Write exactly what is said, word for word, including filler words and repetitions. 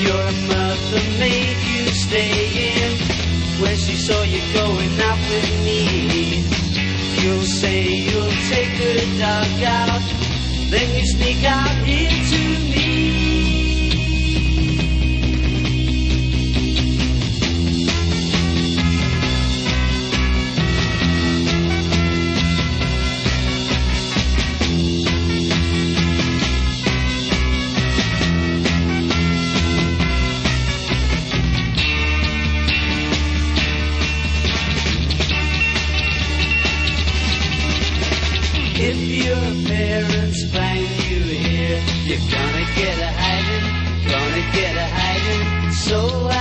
Your mother made you stay in when she saw you going out with me. You'll say you'll take the dog out, then you sneak out into me. If your parents find you here, you're gonna get a hiding, gonna get a hiding. So I